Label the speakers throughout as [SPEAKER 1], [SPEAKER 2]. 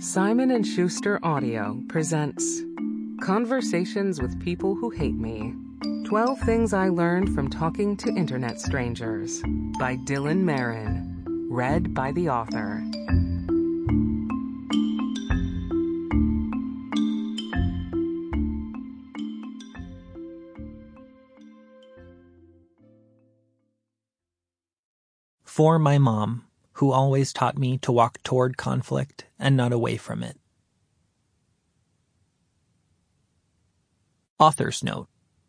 [SPEAKER 1] Simon & Schuster Audio presents Conversations with People Who Hate Me. 12 Things I Learned from Talking to Internet Strangers by Dylan Marin. Read by the author.
[SPEAKER 2] For my mom, who always taught me to walk toward conflict and not away from it. Author's note.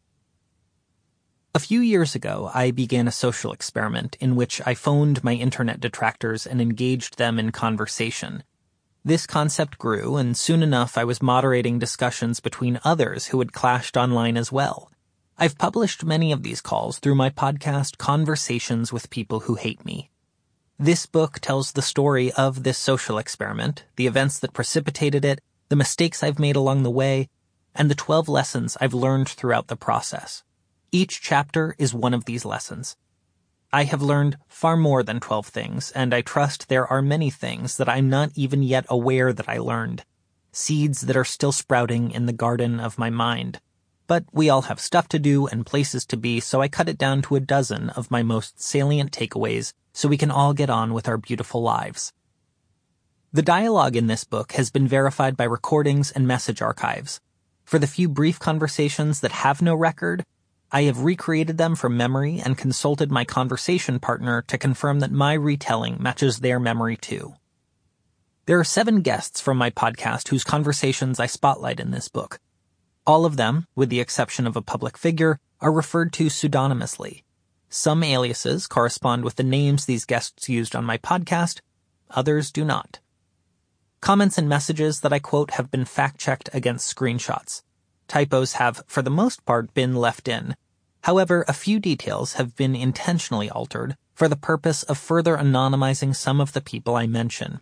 [SPEAKER 2] A few years ago, I began a social experiment in which I phoned my internet detractors and engaged them in conversation. This concept grew, and soon enough I was moderating discussions between others who had clashed online as well. I've published many of these calls through my podcast Conversations with People Who Hate Me. This book tells the story of this social experiment, the events that precipitated it, the mistakes I've made along the way, and the 12 lessons I've learned throughout the process. Each chapter is one of these lessons. I have learned far more than 12 things, and I trust there are many things that I'm not even yet aware that I learned. Seeds that are still sprouting in the garden of my mind. But we all have stuff to do and places to be, so I cut it down to a dozen of my most salient takeaways so we can all get on with our beautiful lives. The dialogue in this book has been verified by recordings and message archives. For the few brief conversations that have no record, I have recreated them from memory and consulted my conversation partner to confirm that my retelling matches their memory too. There are 7 guests from my podcast whose conversations I spotlight in this book. All of them, with the exception of a public figure, are referred to pseudonymously. Some aliases correspond with the names these guests used on my podcast, others do not. Comments and messages that I quote have been fact-checked against screenshots. Typos have, for the most part, been left in. However, a few details have been intentionally altered for the purpose of further anonymizing some of the people I mention.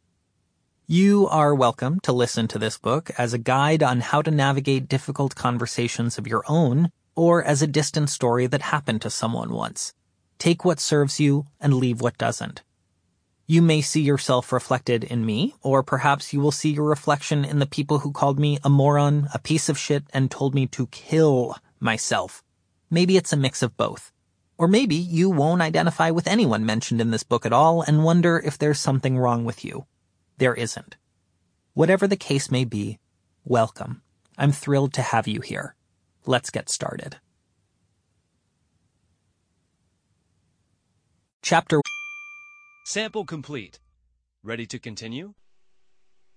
[SPEAKER 2] You are welcome to listen to this book as a guide on how to navigate difficult conversations of your own, or as a distant story that happened to someone once. Take what serves you and leave what doesn't. You may see yourself reflected in me, or perhaps you will see your reflection in the people who called me a moron, a piece of shit, and told me to kill myself. Maybe it's a mix of both. Or maybe you won't identify with anyone mentioned in this book at all and wonder if there's something wrong with you. There isn't. Whatever the case may be, welcome. I'm thrilled to have you here. Let's get started. Chapter.
[SPEAKER 3] Sample complete. Ready to continue?